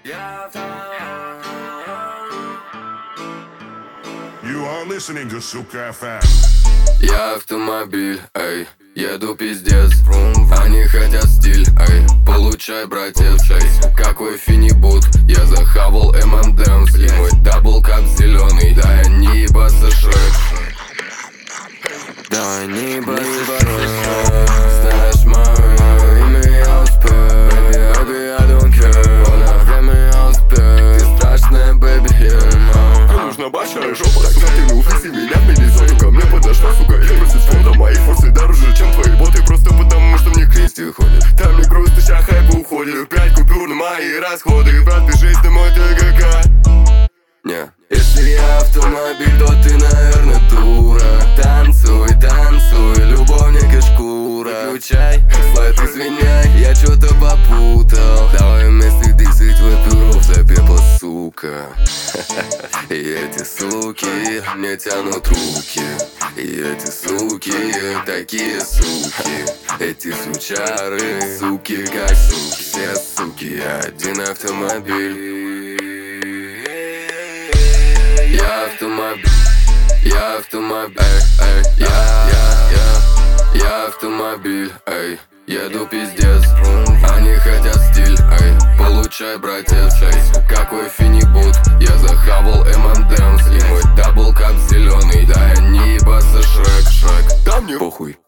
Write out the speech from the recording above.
You are listening to Сука FM. Я автомобиль, эй, еду пиздец. Они хотят стиль, эй, получай, братец, эй. Какой финибут, я захавал ММДМС. И мой даблкап зеленый, да не ебаться Шрек. Да не ебаться Шрек. Знаешь мое имя, я успел. Baby, I don't care. На время я успел. Ты страшная, baby, yeah. Мне нужна большая жопа, сука, ты уфиси меня в Миннесоту. Ко мне подошла, сука, и просит фонда. Мои форсы дороже, чем твои боты. Просто потому, что мне крести ходят. Там не грустно, ща хайп уходит. 5 купюр на мои расходы. Брат, ты жизнь, ты мой ТГК. Не. Если я автомобиль, то ты, наверное, дура. Танцуй, танцуй, любовник и шкура. Включай, слайд, извиняй, я что-то попутал. Давай вместе дышать в эту за пепла, сука. И эти суки мне тянут руки. И эти суки такие суки. Эти сучары, суки как суки. Все суки, один автомобиль. Я автомобиль, я автомобиль, эй, я автомобиль, эй, еду пиздец. Они хотят стиль, эй, получай, братец, эй. Какой финибут, я захавал ММДМС. И мой даблкап зеленый, да не ебаться Шрек. Да мне похуй.